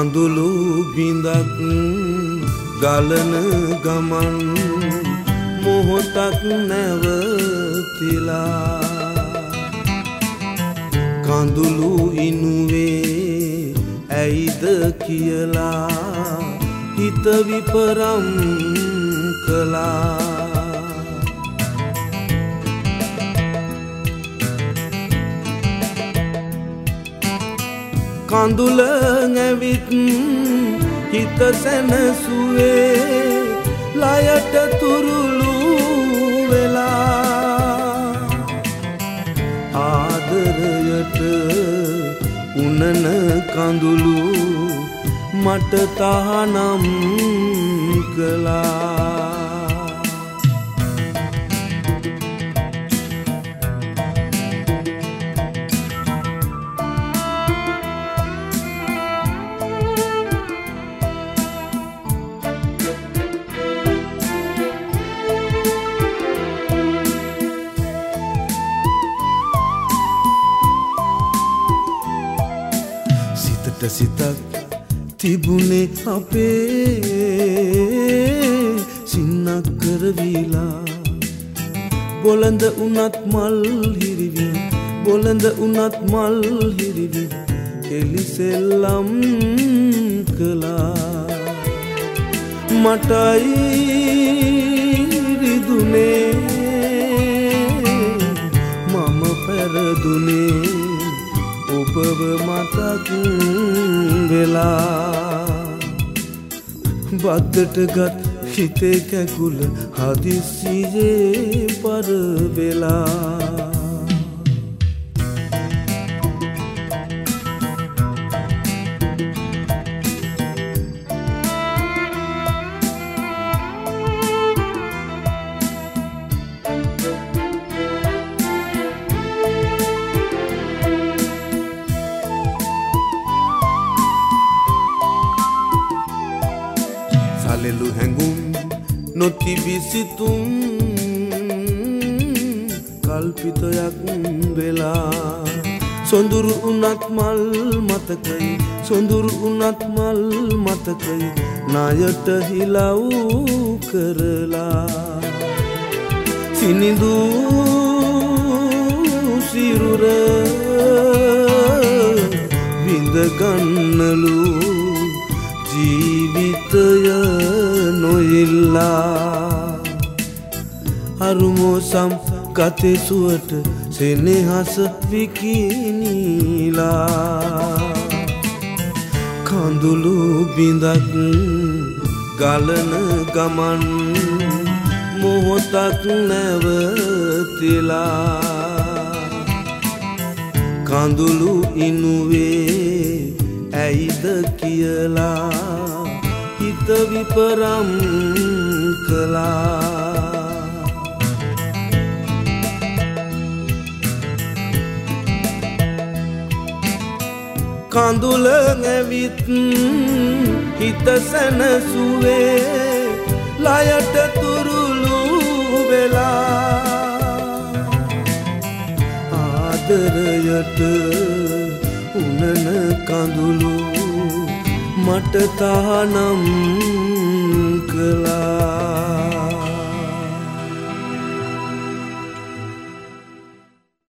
කඳුළු බිඳක් ගලන ගමන් මොහොතක් නැවතිලා කඳුළු ඉනුවේ ඇයිද කියලා හිත විපරම් කළා කඳුල නැවිත් හිත සැනසුවේ ලයට තුරුළු වෙලා ආදරයට උනන කඳුළු මට තහනම් කළා සිතක් තිබුණේ අපේ සින්නක් කරවිලා බොළඳ උනත් මල් හිරිවි බොළඳ උනත් මල් හිරිවි එලිසෙල්ලම් කළා මටයි රිදුනේ මම පෙරදුනේ ඔබව මතක් වෙලා බද්දට ගත් හිතේ කැකුල හදිසියේ පර වෙලා සලෙලු හැඟුම් නොතිබිසිතුම් කල්පිතයක් වෙලා සොඳුරු උනත් මල් මතකයි සොඳුරු උනත් මල් මතකයි ණයට හිලව් කරලා සිනිඳු සිරුර විඳ ගන්නලු ජීවිතය නොඉල්ලා අරුමෝසම් කතේ සුවට සෙනෙහස විකිනීලා කඳුළු බිඳක් ගලන ගමන් මොහොතක් නැවතිලා කඳුළු ඉනුවේ ඇයිද කියලා හිත විපරම් කළා කඳුල නැවිත් හිත සැනසුවේ ලයට තුරුළු වෙලා ආදරයට උනන කඳුළු මට තහනම් කළා